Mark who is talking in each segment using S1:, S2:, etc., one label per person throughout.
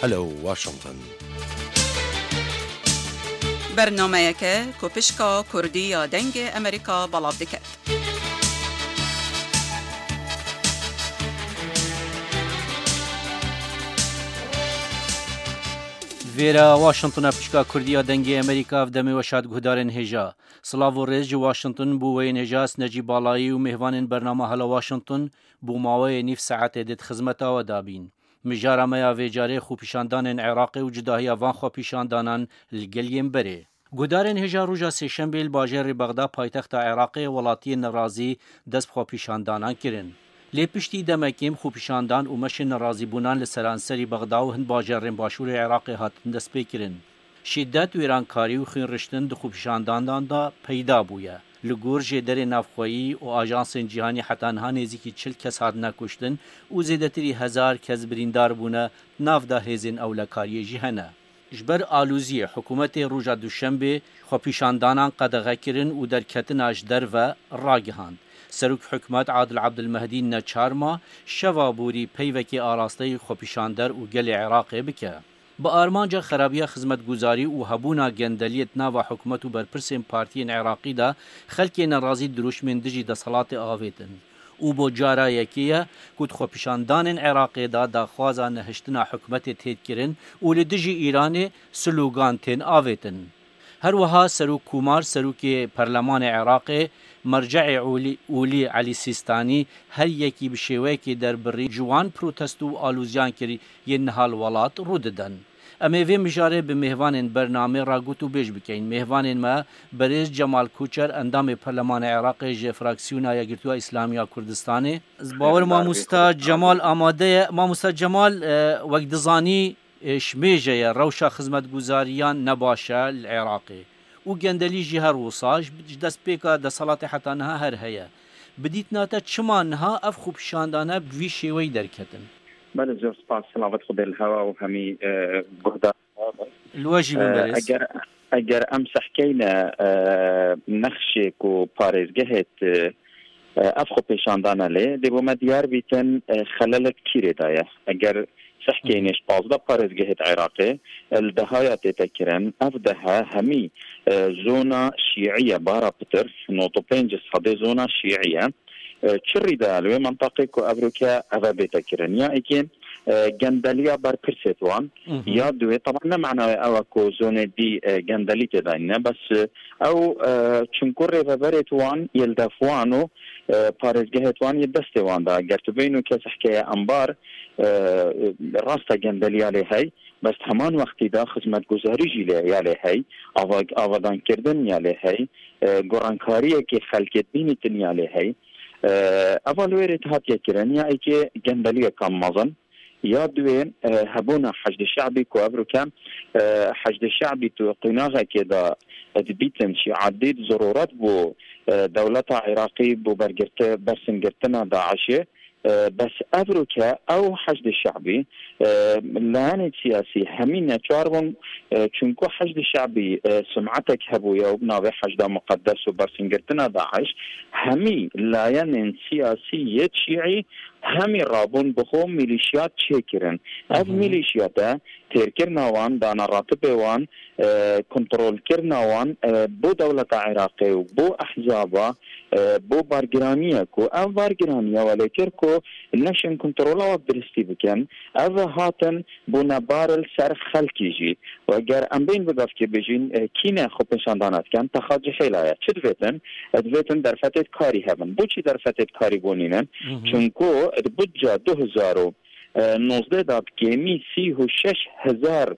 S1: هلو واشنطن.
S2: برنامه که کوپشکا کردی یا دنگ امریکا بلاف دکت.
S3: ویرا واشنطن پشکا کردی یا دنگ امریکا و دمی وشاد گهدارن هجا. سلاو و ریز جو واشنطن بو وین هجاس نجی بالایی و مهوان برنامه هلا واشنطن بو ماوی نیف ساعت دید خدمتا و دابین. مجارا میا ویجاره خو پیشاندان عراقی و جداهی وان خو پیشاندانان لگلیم بره. گودارن هجا روژا سیشنبیل باجر بغداد پایتخت عراقی ولاتی نرازی دست خو پیشاندانان کرن. لی پشتی دمکیم خو پیشاندان و مش نرازی بونان لسرانسری بغداد و هند باجرین باشور عراقی هاتن دست پیکرن. شدت ویرانکاری و خین رشتن دو خو پیشاندان دا پیدا بویا. لگور جدر نافخویی و آژانس جهانی حتی انها نزدیکی 40 کس هات نکشتن و زیادتری 1000 کس بریندار بونه ناف دا هزین اولکاری جهانه. جبر آلوزی حکومت روژا دوشنبه خو پیشاندانان قدغه کرن و درکتن اجدر و راگهاند. سروک حکومت عادل عبدالمهدی نچارما شوابوری پیوکی آراسته خو پیشاندر و گل عراق بکه. با آرمانجا خرابیا خدمت گزاری و هبونا گندلیت ناوا حکومت و برپرسین پارتین عراقی دا خلکی نرازی دروش من دجی دا صلات آویتن. او با جارا یکیه کود خو پیشاندان عراقی دا داخوازا نهشتنا حکومت تید کرن و لدجی ایران سلوگان تین آویتن. هر وها سروک کومار سروک پرلمان عراقی مرجع اولی علی سیستانی هر یکی بشیوه که در بری جوان پروتستو و آلوزیان کری یه نهال ولات رو ددن. اما وی مجاره به مهوان برنامه را گوتو بیش بکین. مهوان ما بریز جمال کوچر اندام پرلمان عراقی جه فراکسیونا یا گرتوها اسلامیا کردستانه. باور ماموستا جمال آماده ماموستا جمال وقت دزانی شمیجه روشا خدمت گزاریان نباشه العراقی. و گندلی جهر وصاج دست پیکا د صلات حتی نها هر هیا بدیت ناتا چما نها اف خوب شاندانه بوی شیوی درکتن.
S4: بله زور سپاس سلامت خود الهوا و همی گهدار
S3: الواجب برس
S4: اگر امسح کینا نخشی کو پارزگهت اف خوب شاندانه لی دیبو ما دیار بیتن خلالت کیره دایه اگر سحكينش بازدا بارزجهت عراقي الدهايات تكرن أفدها همي زونا شيعية بارا بتر نوتو بينجس هذه زونا شيعية تشري دالو منطقة كو أبروكا أفابي تكرن يا إكين جندليا بار بيرسيتوان يا دوي طبعا معنى أوكو زونة دي جندلي تداينا بس أو تشنكور فابريتوان يلدفوانو پارێزگەهێتوان دەستێوان دا گەرتبین و کەس حکایە ئەمبار ڕاستە گەندەلیا لێ هەی بەس هەمان وەختیدا خزمەتگوزاریژی لێ یا لێ هەی ئاوادانکردن یا لێ هەی گۆڕانکاریەکی خەلکێت بینیتن یا لێ هەی ئەڤە لێرێت هاتیەکردن یا ئەیکێ گەندەلیەکان مەزن یا دوێن هەبوونە حەشد شعبی کو ئەڤروکە حەشد شعبی تو قیناغێکێدا دبیتن شي عديد ضرورات بو دولة عراقي بو برسنگرتنا داعشي بس أفروكا أو حشد الشعبي لاني سياسي همين چارون چونكو حشد الشعبي سمعتك هبويا وبناوي حشد مقدس وبرسنگرتنا داعش همي لاين سياسي شيعي همي رابون بخو ميليشيات چيكرن اف ميليشياتا تيركرناوان دانا راتبوان كنترول كرناوان بو دولة عراقي وبو احزابا بو بارجرانية كو اف بارجرانية ولكركو النشن كنترولا وبرستي بكن اف هاتن بو نبارل سر خلقيجي وگر ام بين بگفت بجين كينا خو پشاندانات كان تخاجي حيلايا چدويتن در فتت كاري هبن بو چي در فتت كاري بونينن چونكو بودجا 2019 دا بكيمي 36,000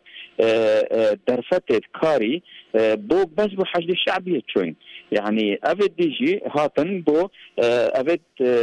S4: درفتت كاري بو بس بو حشد الشعبية چوين يعني افد ديجي هاتن بو افد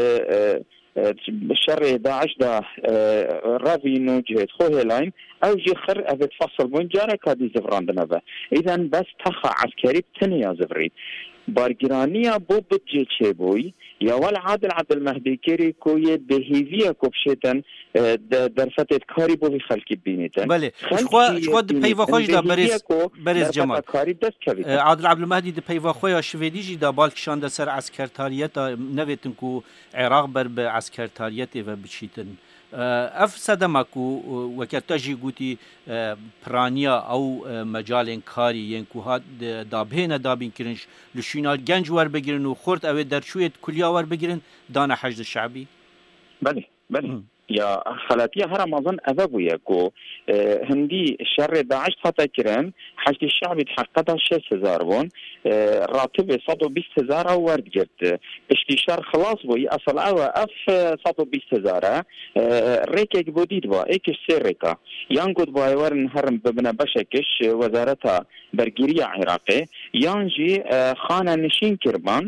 S4: شر 11 دا رافينو جهت خوهلاين او جخر افد فصل بون جارة كادي زفران دنبا اذن بس تخا عسكري بتنيا زفريد بارگرانيا بو بودجي چه بوي یا ول عادل عبدالمهدی کری کوی بهیویه کبشتن در فتت کاری بوی خلکی بینیتن
S3: بله خود پیوا خوش دا برز جمال عادل عبدالمهدی دا پیوا خوی شویدیجی دا بالکشان دا سر عسکرتاریت نویتن کو عراق بر به عسکرتاریت و بچیتن اف سدمكو وكتجي قوتي برانيا او مجال كاري ينكو هاد دابهنا دابين كرنش لشينا جنج ور بگيرن وخورت او درشويت كليا ور بگيرن دانا حشد الشعبي
S4: بله يا خلاتيا هرم أظن أذبويا كو هندي شر داعش حتى كرن حشد الشعب تحققها 6000 بون راتب 120000 ورد جبت اشتشار خلاص بوي أصل أف 120000 ريكك بوديد با إيكش سيريكا يانقود باي ورن هرم ببنا بشكش وزارتها برگيرية عراقي يانجي خانة نشين كربان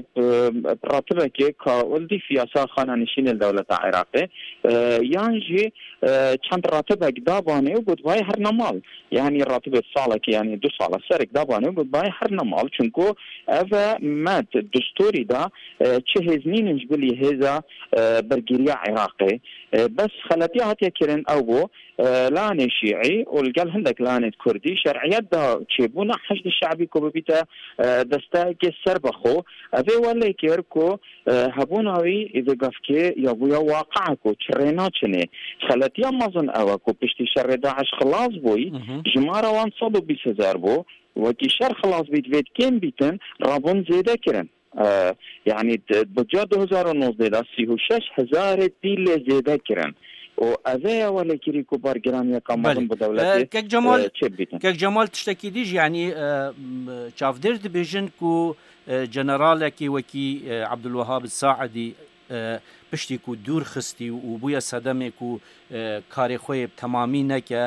S4: براتبك كولدي فياسا خانة نشين الدولة العراقي يانجي چند راتبك دابانه وقد باي هر نمال يعني راتب الصالك يعني 2 سال سرك دابانه وقد باي هر نمال چونكو افا ماد دستوري دا چه هزنين نجبلي هزا برگيرية عراقي بس خلاتيا هاتيا كرن او لاني شيعي والقال هندك لاني كردي شرعيات دا تشيبونا حشد الشعبي كو ببيتا دستاك سربخو افي ولا كيركو هبوناوي اذا قفكي يابويا واقعكو تشرينا چني خلاتيا مازن اوكو بشتي شر داعش خلاص بوي جمارة وان صدو 20000 بو وكي شر خلاص بيت كين بيتن رابون زيدا كرن يعني بجا 2019 دا 36000 ديل زيدا كرن وأذايا ولا كيريكو بارجراميا كمان بدولتي
S3: كك جمال تشتكي ديج يعني شافدر دبيجن كو جنرالكي وكي عبد الوهاب الساعدي پشتی کو دور خستی و بویا صدمه کو کاری خوی تمامی نکه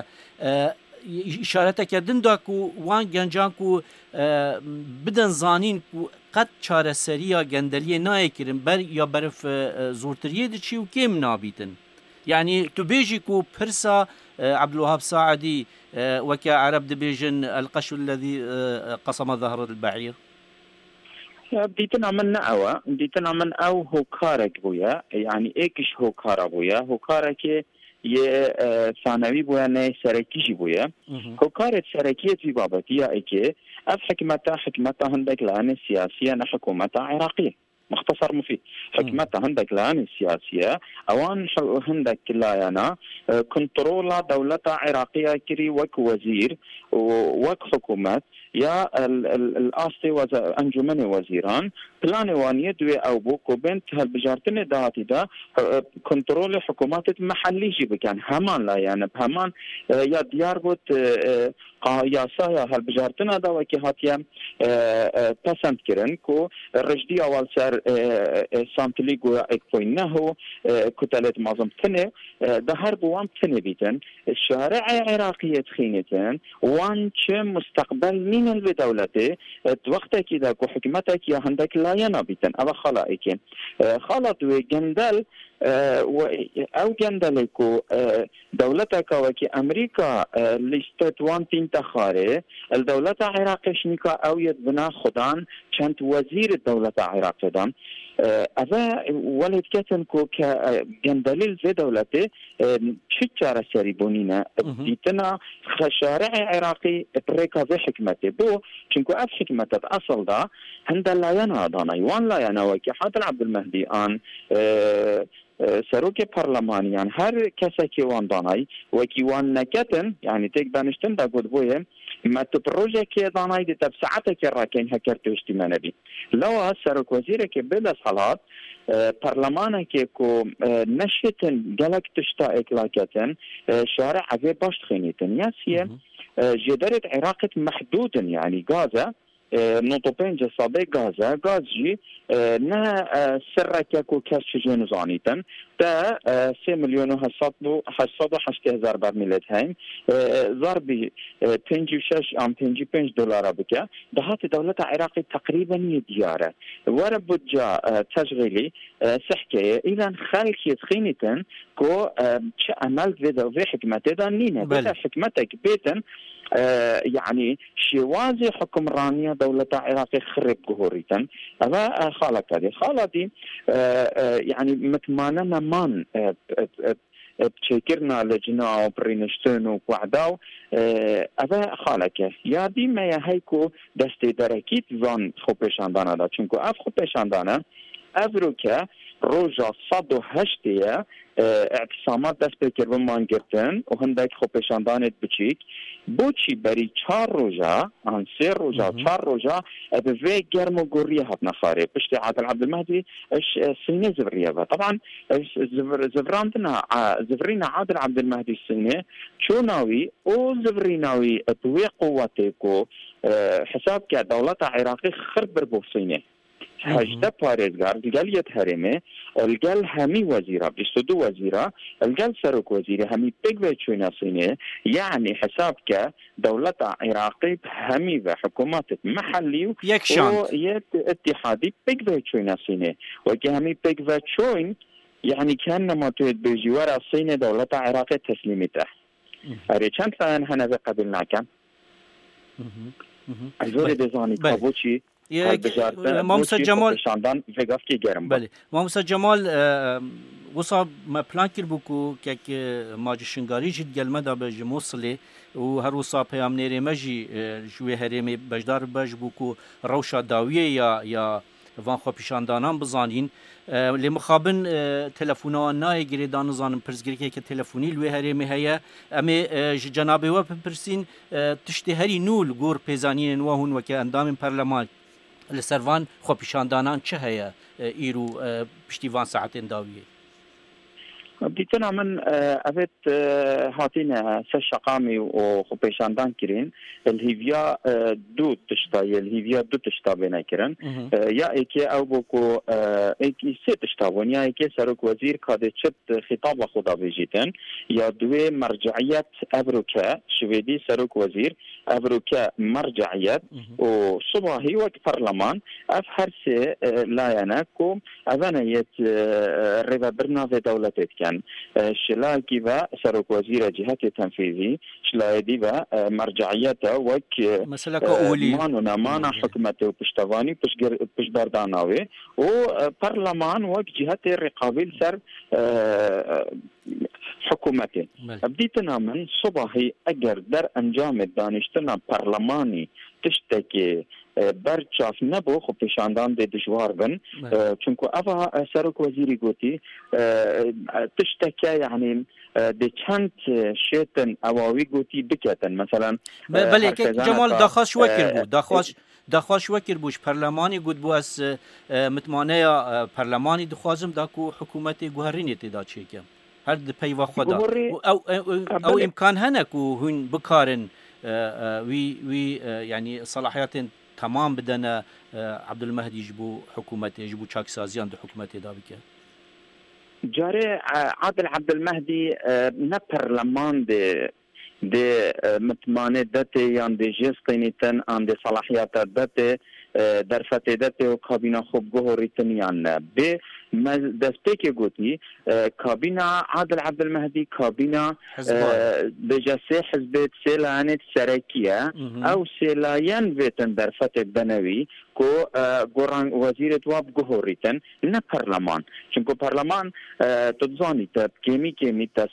S3: اشارت کردن دا کو وان گنجان کو بدن زانین کو قد چاره سریا گندلیه نای کرن بر یا برف زورتریه دی چی و کم نابیتن يعني تبيجي كو برسا عبد الوهاب ساعدي وكا عرب دبيجن القش الذي قصم ظهر البعير
S4: بديتنا من او هو كارك بويا يعني ايكش هو كار بويا هو كارك يه ثانوي بويا نه سركيجي بويا هو كارت سركيه في بابتيا ايكي اف حكمتها هندك لان سياسيه حكومه عراقيه مختصر مفيد حكمتها هندك لان السياسية اوان هندك لايانا كنترولا دولة عراقية كري وك وزير وك حكومات يا الأصلي أنجمن وزيران بلاني وانية دوي أو بوكو بنت هالبجارتين دهاتي دا كنترول حكومات محلي جيبك يعني همان لا يعني بهمان يا ديار بوت قياسا يا هالبجارتين دا وكي هاتيا پسند كرن كو رجدي أول سر سانتليقو اكوينهو كتلت معظم تنه ده هر بوان تنه بيتن الشارع عراقية تخينتن وان چه مستقبل مين البدولته وقتا كده كو حكمتك يا هندك لا ينابيتن أبا خلائك خلط وجندل او جندلكو دولتك وكي أمريكا لشتت وان تنتخاري الدولة العراقية شنيكا او يدبنا خدان چند وزير الدولة العراقية دان أذا ولد كتن كو كجندليل زي دولته شجارة سريبونينا بيتنا خشارع عراقي بريكا زي حكمته بو چنكو اف حكمته اصل دا هند لا ينادانا يوان لا يناوكي حاضر عبد المهدي آن سروك برلماني يعني هر كسكي وان داناي وكي وان نكتن يعني تيك دانشتن دا قد بوهم ما تبروجه كي داناي دي تبسعتك الراكين هكرتو اجتمانا بي لو سروك وزيرك بدا صلاة برلمانك كو نشتن جلك تشتا اكلاكتن شارع عفي باش تخينيتن ياسيه جدارة عراقة محدودا يعني غازة نوتوبين جسابي غازة غاز جي نا سرك كو كاش جون زانيتن تا 3,880,000 برميل هاي ضربي 56 دولار بك دهات دولة عراقي تقريبا ديارة وربجا تشغيلي سحكي إذا خالك يتخينتن كو عمل في حكمته دانينا بلا حكمتك بيتن يعني شوازي حكم رانيا دولة عراقي خرب جهوريتن هذا خالتي يعني متماننا مان بشكرنا لجنا برينشتون وقعداو هذا خالك يا دي ما يهيكو دستي دركيت زان خوبشاندانا دا چونكو اف خوبشاندانا افروكا روجا 108 اعتصامات دست بکردن مانگرتن و هندک خو پیشاندانت بچیک بوچی بری 4 روزا عن 3 روزا 4 روزا به گرم و گوری هات نخاره پشت عادل عبدالمهدي اش سنه زبريه طبعا زفرينا عادل عبدالمهدي السنه شوناوي او زفريناوي بوي قوتكو حساب که دولت عراقی خرب بربوسینه هجده پارێزگار لەگەڵ یەک هەرێمێ لەگەڵ هەمی وەزیرە 22 وەزیرە لەگەڵ سەرۆک وەزیرە هەمی پێک بێ چوونەسینێ یعنی حساب کە دەوڵەتە عێراقی هەمی بە حکوومەتت مەحەلی و یەک اتحادی پێک بێ چوونەسینێ وەکی هەمی پێک بێ چوین يعني كأنما تويت بجوار الصين دولة عراقية تسليمته أري كان فان هنا بقبلنا كم أزوري دزاني كابوشي
S3: ماموسا جمال
S4: شاندان فيغافكي جرم
S3: بله ماموسا جمال وصاب ما بلان كربوكو كك ماجي شنغاري جد gelmeda be موصلي و هر وصا پیام نيري مجي جوي هرمي بجدار بجبوكو روشا داويه یا وان خو پیشاندانان بزانین لمخابن تلفونا نای گریدان زانم پرزگری که تلفونی لوی هرمی هيا امی جناب و پرسین تشتی هری نول گور پیزانین و هون وک اندام پارلمان لسروان خو پیشاندانان چه هيا ایرو پشتیوان ساعتین داویه
S4: بديتنا من أبيت هاتينا سشقامي وخبيشاندان كرين الهيفيا دو تشتاي الهيفيا دو تشتا بينا كرن يا إيكي أو بوكو إيكي سي تشتاون يا إيكي سروك وزير كادي تشت خطاب خدا بيجيتن يا دوي مرجعيات أبروكا شويدي سروك وزير أبروكا مرجعيات وصباحي وك برلمان أفحر سي لا يناكو أذانا يت ريبا برنامج دولتك كان شلاكي با سروك وزير جهات التنفيذي شلايدي با مرجعيته وك
S3: مسألة كأولي
S4: مانا حكمته وبشتواني بش برداناوي وبرلمان وك جهات الرقابي سر حكومته بديتنا من صباحي اگر در انجام دانشتنا برلماني تشتكي برچاف نبو خو پیشاندان د دشوار بن چونکو اوا سرک وزیری گوتی تشتكي يعني د چند شیتن اواوی گوتی بکتن مثلا
S3: بله جمال داخواش وکر بود داخواش وکر بوش پارلمانی گود بو از متمانه پارلمانی دخوازم داکو حکومت گوهرینی تدا چیکم هر د پیوا خدا او امکان هنکو هون بکارن وی يعني صلاحيات تمام بدنا عبد المهدي يجبو حكومته يجبو شاك سازيان دو حكومته دابكه
S4: جاري عادل عبد المهدي نبرلمان دي متمانه دته يان دي جستينيتن ان دي صلاحيات دته درفته دته و کابینا خوب گوهریتن یان به دستپیک گوتی کابینا عادل عبد المهدي کابینا بجسه حزب سیلانت سرکیه او سیلایان ویتن درفته بنوی کو گوران وزیر تواب گوهریتن نه پارلمان چونکو پارلمان تزانی تا کمی تا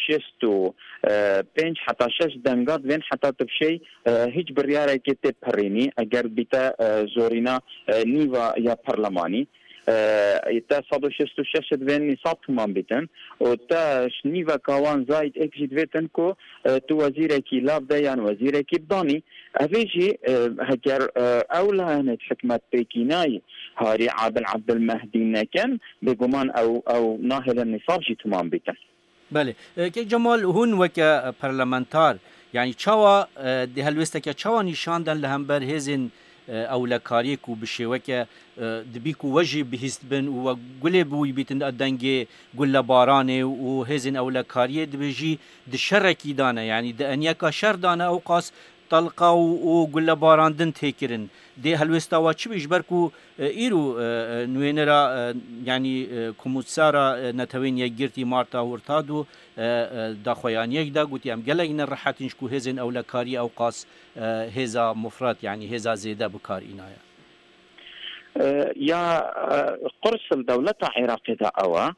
S4: 165 حتی 6 دنگات وین حتی تبشی هیچ بریاره که تپرینی اگر بیتا زورینا نیوا یا پارلمانی تا 166 وين نصاب تمام بيتن و تا شنيفا كوان زايد اكجيت بيتن كو تو وزيركي لاب ديان وزيركي بداني افيجي هكر اولا هنت حكمت بيكيناي هاري عادل عبد المهدي نكن بگمان او ناهل النصاب جي تمام بيتن
S3: بله که جمال هون وک پارلمانتار يعني چاوا ده هلوسته که چاوا نشاندن لهمبر هزن اولکاری کو بشوکه دبی کو وجه بهست بن و گله بوی بیتن دنگه گله بارانه و هزن اولکاری دبجی د شرکی دانه يعني د انیکا شر دانه او قاس طلقه و گله باراندن تکرن ده هلوستا و چی بجبرکو ایرو نوینرا يعني کوموتسارا نتوین یگرتی مارتا ورتادو دا خویان یک دا گوتی ام گلین راحتنش کو هزن اولکاری او قاس هزا مفرط يعني هزا زيادة بكار إنايا
S4: يا قرص الدولة العراقية أوا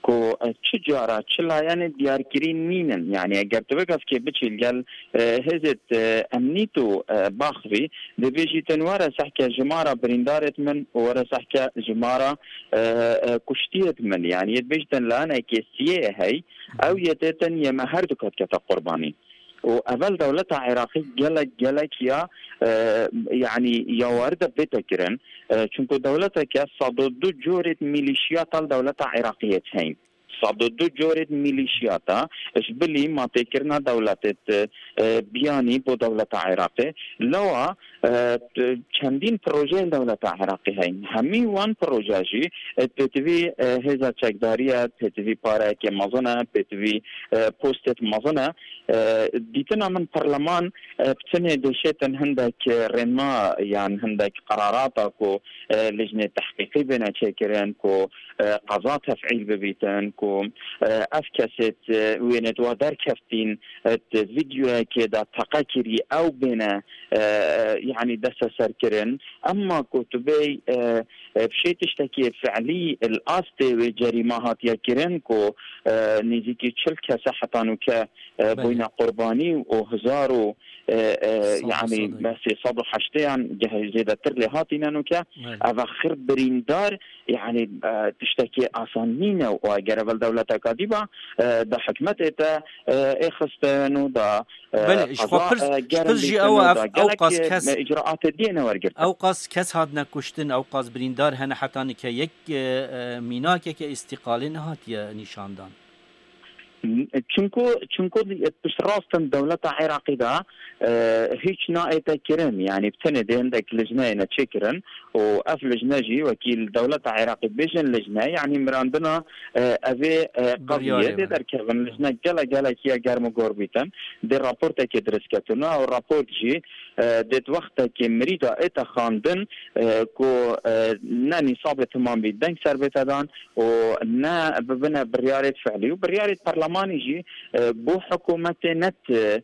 S4: کو چجارا چلا یعنی دیارکرین نینن یعنی اگر تو بگفت که بچیل گل هزت امنیتو باخوی دبیجی تنوارا سحکا جمارا بریندارت من ورا سحکا جمارا کشتیت من يعني يتبجتن لانا كيسيه هي او يتتن يما هردو كتا قرباني وأول دولة عراقي جلك يا يعني يا ورد بتكرن چونكو دولتك صدد جورة ميليشيات الدولة عراقية هين صدد جورة ميليشياتا اش بلي ما تكرنا دولة بياني بو دولة عراقي لو چندین پروژه دولت عراقی هستند همین وان پروژه جی پتوی هزا چکداریه پتوی پاره که مزنه پتوی پوستت مزنه دیتنا من پارلمان بتنه دشتن هندك رما يعني هندك قرارات کو لجنه تحقيقي بنا تشكرن کو قضاء تفعيل ببيتن کو افكست وين دوادر كفتين فيديو كده تقاكري او بنا يعني دست سركرن اما كتبي بشي تشتكي فعلي الاستي وجريمات يكرن كو نيزيكي تشلك صحتانو ك بين قرباني وهزارو يعني بس صدو حشتيان جهزيدا ترلي هاتينا نوكا اواخر بريندار يعني تشتكي اسانينا واجرب الدولة كاديبا دا حكمتها اخستانو دا
S3: بله شخص او قاس کس
S4: اجراءات دينا ورقت
S3: او قاس کس هات نکشتن او قاس بریندار هنه حتى که یک میناکه که استقالین هات یا نشاندان
S4: چونكو بشراستن دولة عراقي دا هيك نائتا كرم يعني بتندي عندك لجنة تشكرن وأف لجنة جي وكيل دولة عراقي بيجن لجنة يعني مراندنا أبي قضية دي دركبن لجنة جلا كيا جارمو غوربيتن دي رابورتا كدرس كتنا والرابورت جي ديت وقتا كي مريدا اتا خاندن كو ناني صابة تمام بيدنك سربتا دان ونا ببنا بريارة فعلي وبريارة برلماني جي بو حكومة نت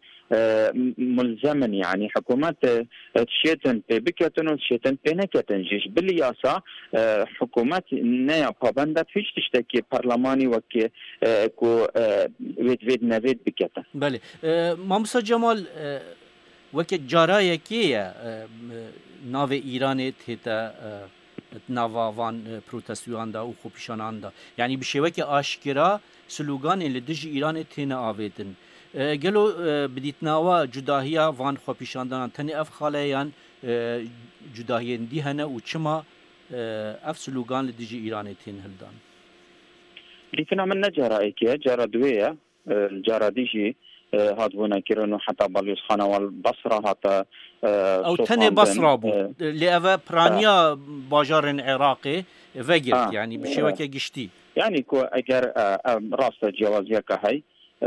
S4: ملزما يعني حكومات تشيتن بكتن وتشيتن بنكتن جيش بالياسا حكومات نيا بابندت فيش تشتكي برلماني وكي كو ويد نافيد بكتن
S3: بله مامسا جمال وكي جارايا كي ناو ايران تيتا ناوا وان پروتستوان دا و خوبشانان دا يعني بشوكي آشكرا سلوغان اللي دج ايران تينا آويدن گلو بدیتناوا جداهیا وان خوپیشاندان تنی اف خالیان جداهین دی هنه و چما اف سلوگان لدیجی ایرانی تین هلدان
S4: بدیتنا من نجارا ایکیا جارا دویه جارا دیجی هاد بونا كيرانو حتى باليوس خانه والبصره حتى
S3: او تني بصره بو لأفا برانيا باجار عراقي فقرت يعني بشوكه قشتي
S4: يعني كو اگر راس جوازيك هاي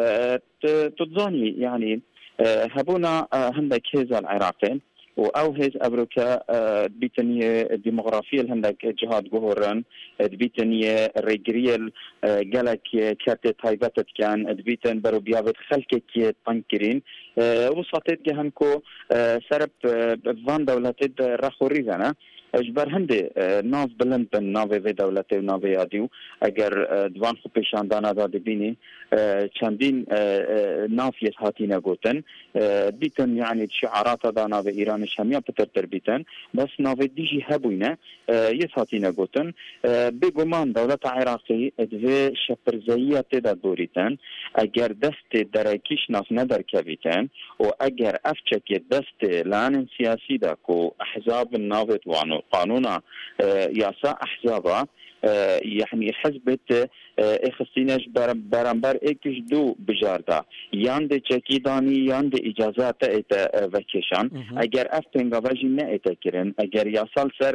S4: تظني يعني هبونا هندك هذا العراقين او هز ابروكا بيتنيه ديموغرافيه هندك جهاد جوهرن بيتنيه ريجريل جالك كارت تايبات كان بيتن برو بيابت خلك كي تنكرين وسطت جهنكو سرب فان دولتي رخوريزانا اجبر هندي ناف بلند بن ناوي في دولتي وناوي اديو اگر دوان خو پیشاندانا داد بینی چندین نافیس هاتینا گوتن بیتن يعني شعارات دانا في ايران شاميه بتر بيتن بس ناوي ديجي هبوينه يس هاتينا گوتن بگمان دولت عراقي ادوي شپرزيه تدا دوريتن اگر دست درکیش ناف ندر كبيتن و اگر افچك دست لان سياسي دا کو احزاب النافط وانو قانونا ياسا احزابا يعني حزبت اخستينش برانبر اكش دو بجاردا ياند چكيداني ياند اجازات اتا وكيشان اگر افتنگا وجي نه اتا كرن اگر ياسال سر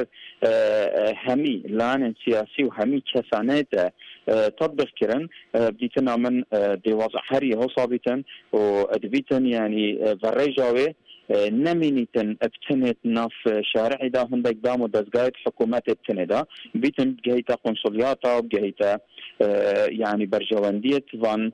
S4: همي لان سياسي و همي كسانات تطبق كرن بديتنا من ديوازع هري هو صابتن و ادبيتن يعني فريجاوي نمينيتن ابتنت ناف شارع دا هندك دامو دزقايت حكومات ابتندا بيتن جهيتا قنصلياتا وجهيتا يعني برجواندية وان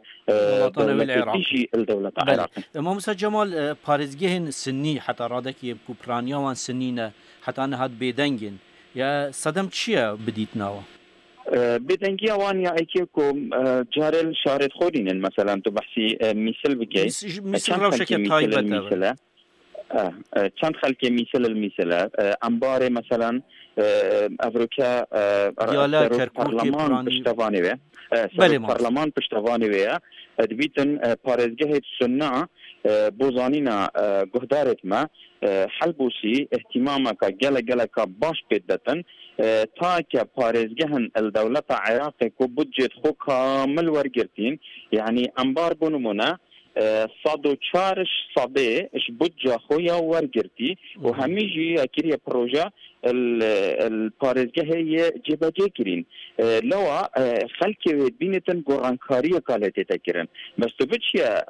S4: دولة الدولة العراق
S3: موسى جمال بارزجهن سني حتى رادك يبكو برانيا وان سنين حتى أنا هاد بيدنجن يا صدم تشيا بديت ناوا
S4: بدنگی وانیا ایکو جارل شارت خودین مثلا تو بحثی مثل بگی
S3: مثل روشك تايبة
S4: چند خلک مثل المثل انبار مثلا افریقا پارلمان پشتوانی و پارلمان پشتوانی و دبیتن پارزگاه سنا بوزانینا گهدارت ما حلبوسی اهتمامك جل باش بدتن تا که پارزگهن الدولت عراق کو بودجت خو کامل ورگرتین یعنی انبار بونمونه صادو چارش صابه اش بودجا خويا ورقرتي وهميجي اكيريا بروجا البارزجه هي جباجي كرين لو خلكي بينتن قرانكاريه كالتي تكرن بس تبتشيا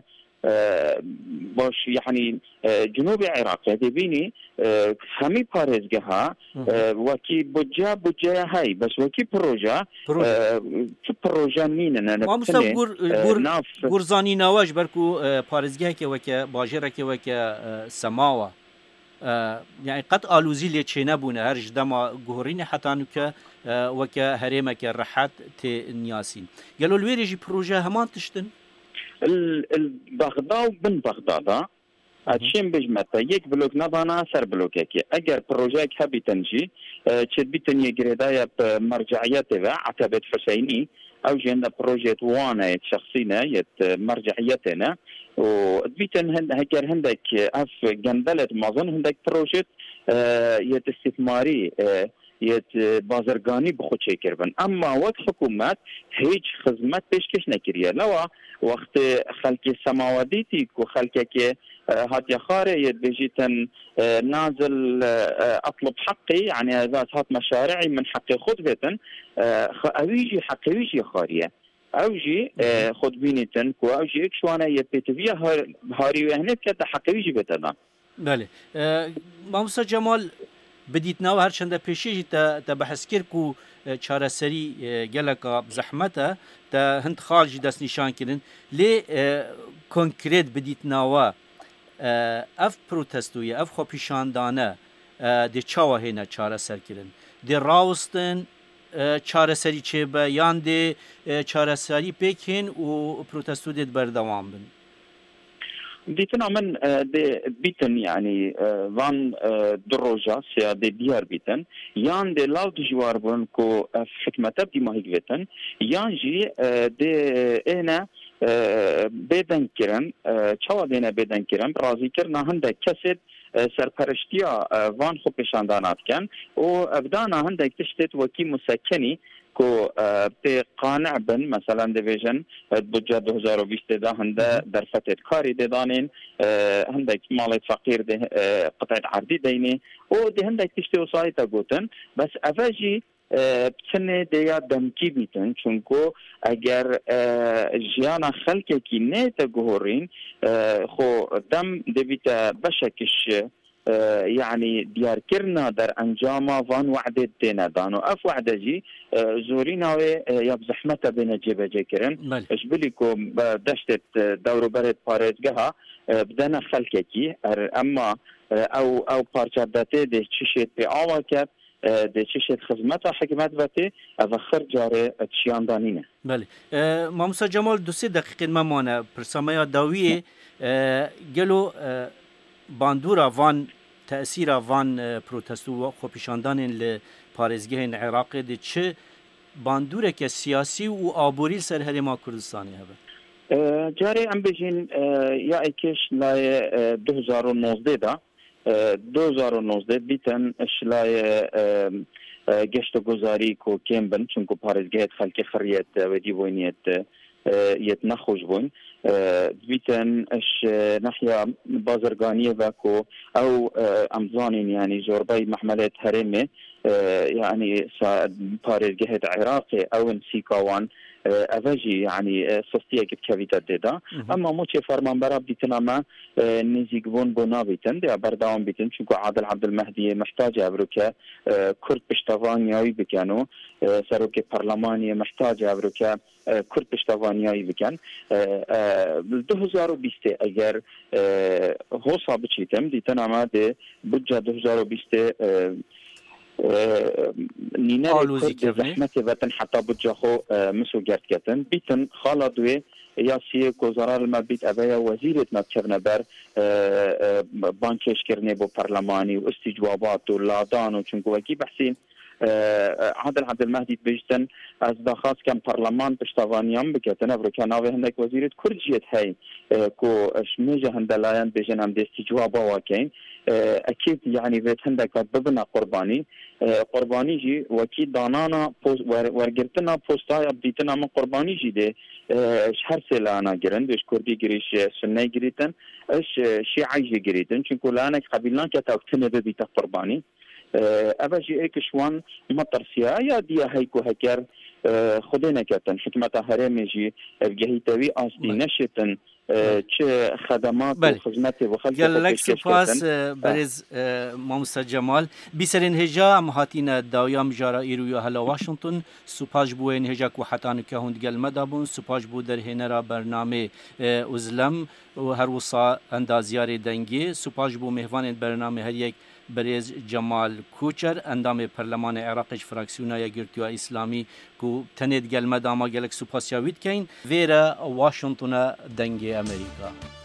S4: باش يعني جنوب العراق هذه همي بارزجها وكي بودجا هاي بس وكي بروجا بروجا مين انا
S3: ما مستوى غورزاني نواج بركو بارزجها كي وكا باجره كي وكا سماوا يعني قد الوزي لي تشينبونه هرج دما غورين حتى نك وكا هريمك الرحات تي نياسين قالوا الويرجي بروجا همان تشتن
S4: البغداد بن بغداد اتشين بجمتا يك بلوك نضانا سر بلوكيكي اگر بروجيك هبي تنجي تشد بيتن يجريدايا بمرجعيته عتبت حسيني او جينا بروجيت وانا شخصينا يت مرجعيتنا وبيتن هكر هندك اف جندلت مازن هندك بروجيت يت استثماري يت بازرگاني بخود شكر بن اما وقت حكومات هيج خدمات پیشکش نکریه لوا وقت خلق سماواديتي و خلقك هات خاره يت بيجيتن نازل اطلب حقي يعني هذا هات مشاريعي من حقي خطبتن اويجي حقي ويجي خاريه اوجي خد بينتن كو اوجي شوانا يبتفيا هاري وهنت كده حقي ويجي بتنا
S3: بله ماموسا جمال بديت ناو هر چنده پیشی تا بحث کر کو چاره سری گلکا بزحمته تا هند خارجی دست نشان کردن لی کنکریت بدیت ناو اف پروتستوی اف خو پیشاندانه دی چاوه هینا چاره سر کردن دی راوستن چاره سری چه به یان دی چاره سری پیکن و پروتستو دید بردوام بن
S4: ديتنا من بيتن يعني وان دروجا سيا ديار بيتن يان دي لاود جوار بون كو حكمة تبدي ما هيك بيتن يان جي دي انا بدن كرن چاوا دينا بدن كرن رازي كرنا هنده كسد سرپرشتيا وان خو پیشاندانات کن و ابدانا هنده تشتت وكي مسكني کو به قانع بن مثلا دیویژن بودجه 2020 ده هنده در فتره کاری دادن هنده مال فقیر ده قطعه عرضی دینه و ده هنده تشتی وسایت گوتن بس افاجی بسنه دیا دمکی بیتن چونکو اگر جیانا خلقه کی نه تگهورین خو دم دبیتا بشکش يعني ديار كرنا در انجاما وان وعده دينا دانو اف وعده جي زورينا يا بزحمته بين جيبه جكرن اش بليكم دشت دورو برد بارزگها بدنا خلككي اما او بارچادته ده چشت به اواكب ده چشت خدمت حکمت بته اخر جاره تشياندانينه
S3: بله ماموسا جمال 2 دقیقه ممانه پرسامیا داوی گلو باندورا وان تأثیر وان پروتستو و خوپیشاندان لپارزگاه العراق ده چه باندوره که سیاسی و آبوری سر هرما کردستانی هبه
S4: جاری ام بجین یا ایکش لای 2019 دا 2019 بیتن اشلای گشت گذاری کو کم بن چونکو پارزگاه خلق خریت و دیوانیت يت نخوش بون بيتن اش ناحية بازرگانية باكو او امزانين يعني جوربي محملات هرمي يعني بارزگاه عراقي او نسيكاوان افاجي يعني صستيه كت كافيتا ديدا اما موتشي فرمان برا بيتنا ما نزيق بون بيتن دي برداون بيتن شوكو عادل عبد المهدي محتاج ابروكا كرد بشتوانياوي بكانو سروكي برلماني محتاج ابروكا كرد بشتوانياوي بكان 2020 اگر هو صابتشيتم ديتنا ما دي بودجا 2020 نینه زحمت وطن حتی بجاخو مسو گرد کتن بیتن خالدوی یا سی گزارال ما بیت ابیا وزیرت نبچرنه بر بانکش کرنه با پارلمانی و استجوابات و لادان و چونکو وکی بحثین عادل عبد المهدي بيجتن از داخل كان برلمان بشتوانيام بكتن افريكا ناوي هندك وزيرة كرجيت هاي كو شميجة هندلايان بيجن هم دستجوابا وكين اكيد يعني بيت هندك ببنا قرباني قرباني جي وكي دانانا ورگرتنا بوستايا بديتنا من قرباني جي دي شهر سلانا جرن بيش كردي جريش سنة جريتن اش شيعي جي جريتن چونكو لانك قبيلان كتاوكتنه ببيتا قرباني أبجي إيك شوان مطرسيا يا ديا هيكو هكر خدينا كتن حكمة هرمجي بجهيتوي أصدي نشتن چه خدمات و خدمات و خلق
S3: لك سپاس برز ماموستا جمال بسرین هجا مهاتین داویام جارا ایرویا هلا واشنطن سپاس بوین هجا کو حتان که هند گل مدابون سپاس بو در هنرا برنامه ازلم و هر وصا اندازیار دنگی سپاس بو مهوان برنامه هر یک برز جمال کوچر اندام پرلمان عراقش فراکسیونای گرتیا اسلامی کو تنید گل مداما گلک سپاسیاوید کین ویرا واشنطن دنگی امریکا